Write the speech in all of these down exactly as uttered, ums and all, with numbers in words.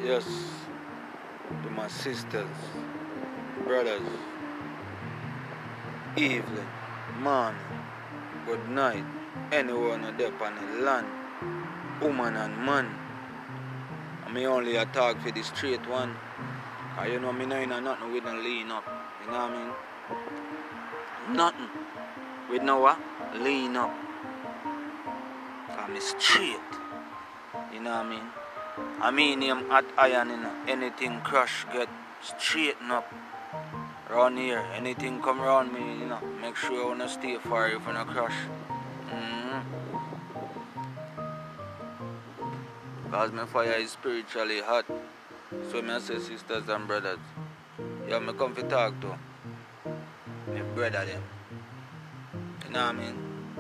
Yes, to my sisters, brothers, evening, morning, good night, anyone out there on the land, woman and man. I me only a talk for the straight one. Cause you know me know in a nothing with no lean up. You know what I mean? Nothing. With no what? Lean up. Cause me straight. You know what I mean? I mean him hot iron, you know. Anything crush get straighten up. Round here, anything come around me, you know, make sure you wanna stay far if you no crush. Mm-hmm. Cause my fire is spiritually hot. So me say sisters and brothers. Yeah, me come to talk to my brother them. You know what I mean?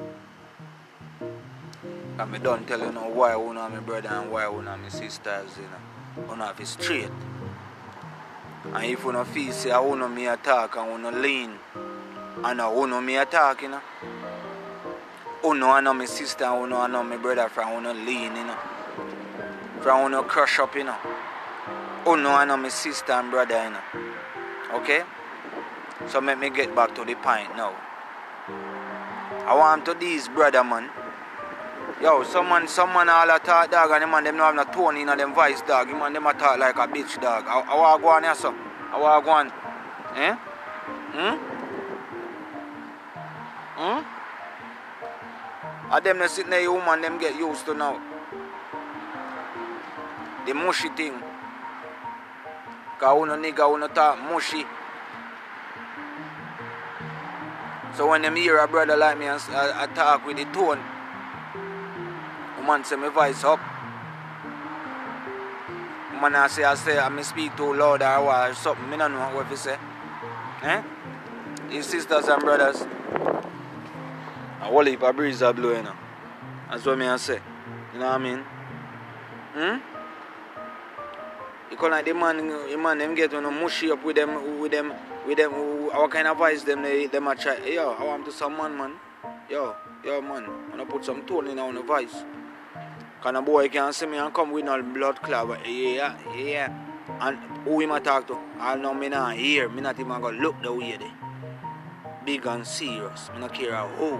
And me don't tell you know why you know my brother and why you know my sisters, you know. You know if it's straight. And if you don't feel say I know me attack and you know lean and you know me attack, you know. You know I know my sister and you know I know my brother from you know lean, you know. From you know crush up, you know. You know I know my sister and brother, you know. Okay? So let me get back to the point now. I want to these brother man. Yo, someone someone all a talk dog and them man them no have no tone in them voice dog. You man them a talk like a bitch dog. I, I want to go on here so. I want to go on. Eh? Hmm? Hmm? And them that sit there, you woman them get used to now. The mushy thing. Cause you no nigga, you no talk mushy. So when them hear a brother like me and I, I talk with the tone, woman say my voice up. Woman I say I say I may speak too loud or what or something. I don't know what you say. Eh? His sisters and brothers. A whole heap of breeze are blowing now. That's what I say. You know what I mean? Hmm? You call like the man, the man them get on you know, mushy up with them, with them, with them, what kind of voice them they, them a try. Yo, I want to some man, man. Yo, yo, man. I want to put some tone in on the voice. Because a boy can see me and come with no blood clot. But yeah, yeah. And who him a talk to? I know me not hear. Me not even going to look the way they. Big and serious. Me not care who.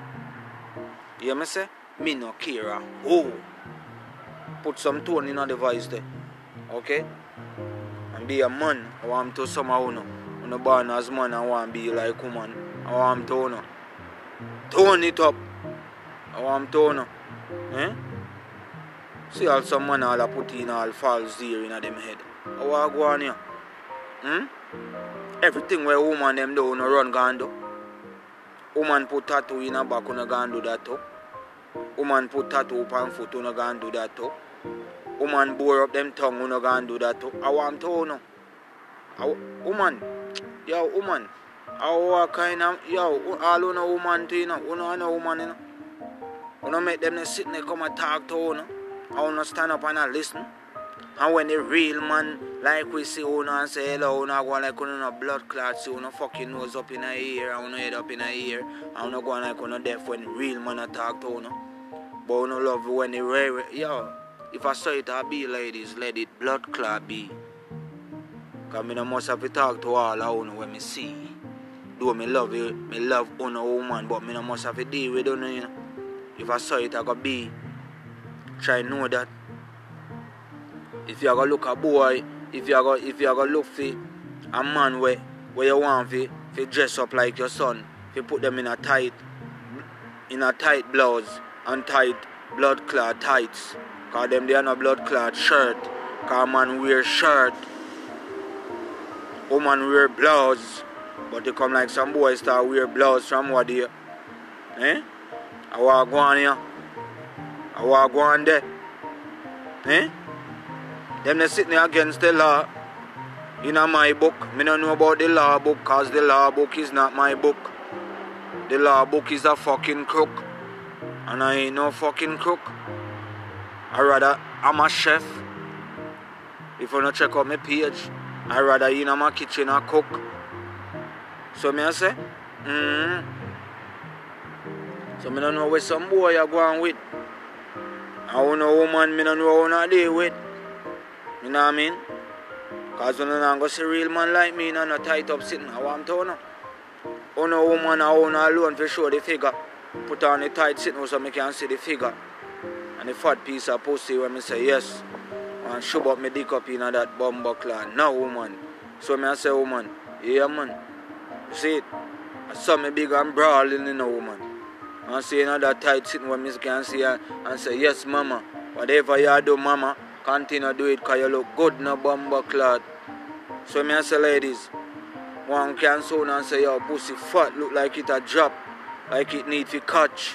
You hear me say? Me not care who. Put some tone in on the voice there. Okay? And be a man. I want to somehow know. When you born as man, I want to be like woman. I want to know. Tone it up. I want to know. Eh? See how some man all put in all false ear in them head. I want to go on here. Hmm? Everything where woman them do, no run go and do. Woman put tattoo in her back, no go and do that too. Woman put tattoo up on foot, no go and do that too. Woman bore up them tongue, no go and do that too. I want to know. Woman, yo, woman. How kind of, yo, all you know woman to, you know. You know, I know woman, you know. You know, make them sit there come and talk to you, know. I want to stand up and I listen. And when the real man, like we see, you know, and say hello, you know, go like you know, blood clots, you know, fucking nose up in the ear, and you know, head up in the ear, and you know, go like you know, deaf when the real man I talk to, you know. But you know, love when the rare, yo, if I saw it, I be ladies, let it blood clot be. Because I must have to talk to all of you know, when I see. Though me love you, me love you know, woman, but I must have to deal with you, you know. If I saw it, I could be. Try to know that. If you are going to look a boy, if you are going if you are going to look for a man where, where you want to, to dress up like your son, to put them in a tight in a tight blouse and tight blood clot tights. Because them they are no blood clot shirt. Because man wear shirt. Woman wear blouse. But they come like some boys start wear blouse from what they. Eh? I want to go on here. I want to go on there. Eh? Them they sitting there against the law. In my book. Me don't know about the law book because the law book is not my book. The law book is a fucking crook. And I ain't no fucking crook. I rather I'm a chef. If you don't check out my page, I rather in my kitchen and cook. So me I say, mm-hmm. So me don't know where some boy are going with. I don't know woman, me don't know how to deal with. You know what I mean? Because when you don't go see real man like me, you know, not tight up sitting, I want to know. Oh no woman, I own alone for show the figure. Put on the tight sitting so I can see the figure. And the fat piece of pussy when I say yes. And shove up my dick up in that bumbo clan. No woman. So I say woman, yeah man. You see it? I saw me big and brawling in a woman. And see another tight sitting when I can see her and say yes mama. Whatever you do mama, continue do it because you look good in a bumbo clan. So I say ladies, one can soon and say your pussy fat look like it a drop. Like it need to catch.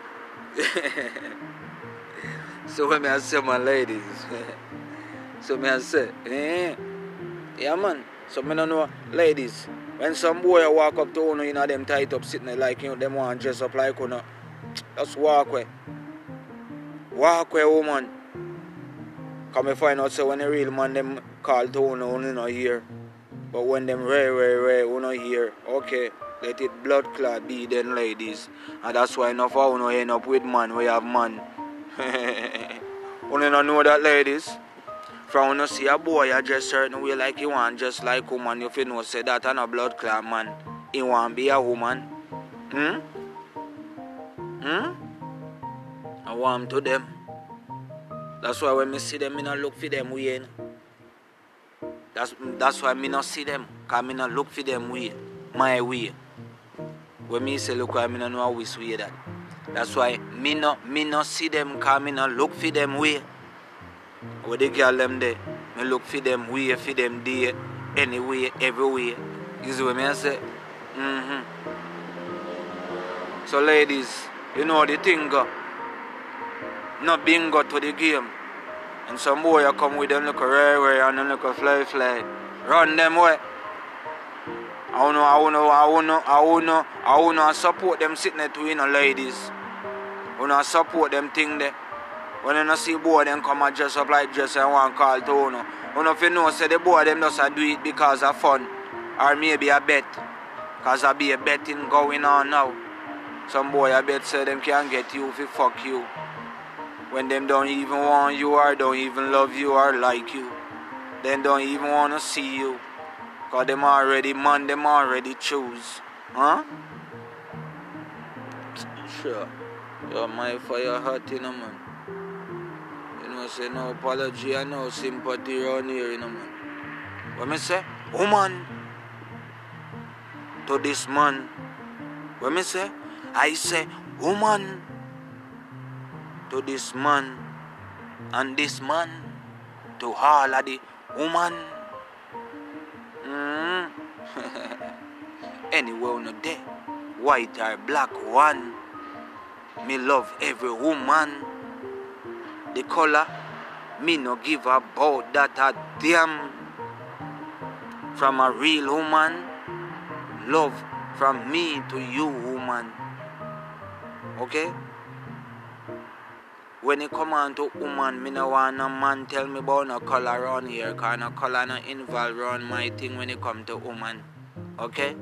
So when I say my ladies, so me I say, eh, yeah man. So me don't know, ladies, when some boy walk up to you, you know them tight up sitting there like you know, them want dress up like you know, just walk away. Walk away woman. Come and find out so when the real man them call to you, you know here. But when them rare, rare, rare, you know here, okay. Let it blood clot be then ladies. And that's why enough of you end up with man, we have man. You don't know that ladies. From when you see a boy you dress certain way like you want just like woman, you feel no say that and a blood clot man. He want be a woman. Hmm? Hmm? I want to them. That's why when I see them, I don't look for them way. That's, that's why I don't see them. Because I don't look for them way. My way. When me say look, I don't know which way that. That's why me no me no see them because me no look for them way. When they girl them there, me look for them way, for them day, anyway, everywhere. You see what I say? Mm-hmm. So ladies, you know the thing go. No bingo to the game. And some boy you come with them little rare rare and them little fly fly. Run them way. I wanna, I wanna, I wanna, I wanna, I wanna support them sitting there to you know, ladies. I wanna support them thing there. When you know see boy them come and dress up like dress and want call to you know. You know if you know say the boy them just do it because of fun. Or maybe a bet. Because there be a betting going on now. Some boy I bet say them can get you if you fuck you. When them don't even want you or don't even love you or like you. Then don't even wanna see you. Because them already man, them already choose. Huh? Sure. You're my fire hot, you know, man. You know, say no apology and no sympathy around here, you know, man. What me say? Woman. To this man. What me say? I say, woman. To this man. And this man. To all of the woman. Mm. Anyway, on the day, white or black one, me love every woman. The color, me no give about that a damn. From a real woman, love from me to you, woman. Okay? When it come on to woman, me no want no man tell me about no color around here, cause no color no involved around my thing when it come to woman. Okay?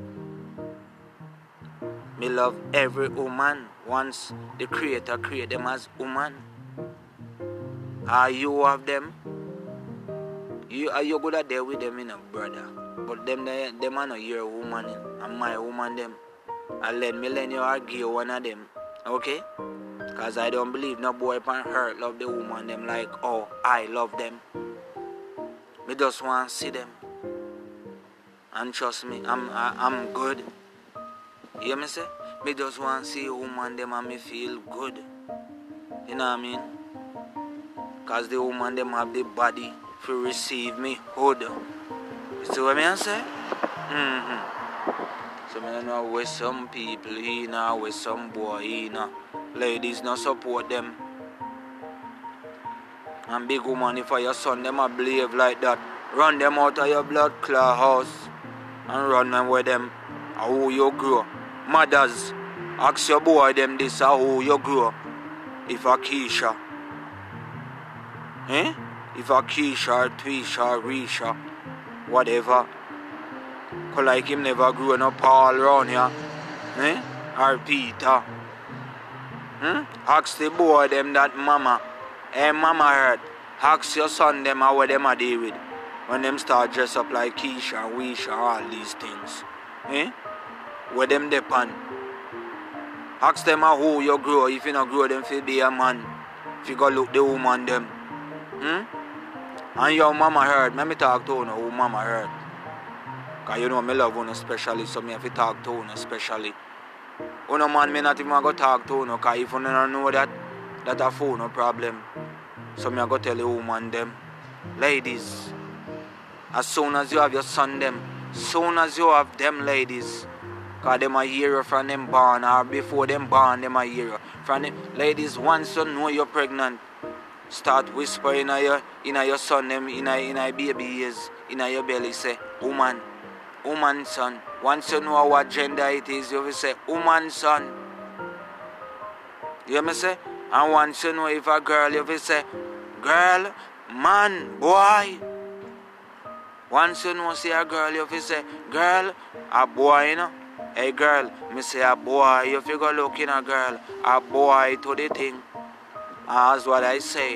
Me love every woman once the creator create them as woman. Are you of them? You are you good at there with them in a brother. But them they, them are not your woman and my woman them. And let me let you argue one of them. Okay? Because I don't believe no boy can hurt love the woman them like, oh, I love them. Me just want to see them. And trust me, I'm I, I'm good. You hear me say? Me just want to see a woman them and me feel good. You know what I mean? Because the woman them have the body to receive me hood. You see what I say? Mm-hmm. So I don't know where some people here now, where some boy here now. Ladies not support them. And big woman, if your son them a behave like that, run them out of your blood clot house and run them with them. How you grow. Mothers, ask your boy them this how you grow. If a Keisha. Eh? If a Keisha or Twisha or Risha, whatever. Cause like him never grew no Paul around here. Eh? Or Peter. Hmm? Ask the boy them that mama. Hey mama heard. Ask your son them how them are deal with. When them start dress up like Keisha and Weisha and all these things. Eh? Where them depend. Ask them how who you grow. If you not grow them feel be a man. If you go look the woman them. Hmm? And your mama heard. Let me talk to you who mama heard. Because you know me love you especially. So me have to talk to you especially. You know man me not even go talk to you. Because if you don't know that, that a phone no problem. So me go tell the woman them. Ladies. As soon as you have your son them. Soon as you have them ladies. Because them a hear from them born. Or before them born them a hear. From them. Ladies, once you know you're pregnant. Start whispering in your, in your son them. In your, in your baby ears. In your belly say. Woman. Woman son. Once you know what gender it is. You will say. Woman son. You hear me say? And once you know if a girl. You will say. Girl. Man. Boy. Once you know see a girl, you fi say, girl, a boy, you know. Hey girl, me say a boy, you fi go look in a girl, a boy to the thing. And that's what I say.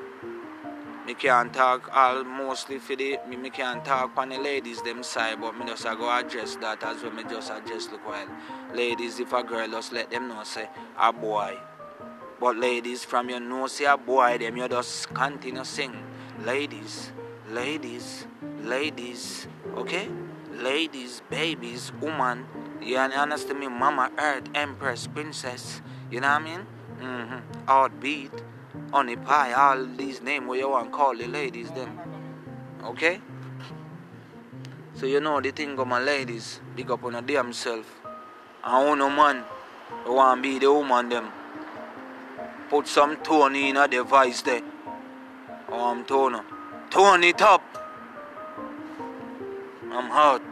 Me can't talk all mostly for the, me, me can't talk on the ladies them side, but me just a go address that as well, me just address look while. Ladies, if a girl just let them know say, a boy. But ladies, from your know say a boy, them you just continue sing. Ladies, ladies. Ladies, okay? Ladies, babies, woman. You understand me? Mama, Earth, Empress, Princess. You know what I mean? Mm-hmm. Heartbeat, honey pie, all these names where you want to call the ladies them. Okay? So you know the thing of my ladies, big up on a damn self. And on no man, you want to be the woman them. Put some tone in a device there. Oh, I'm tone. Tone it up. I'm hot.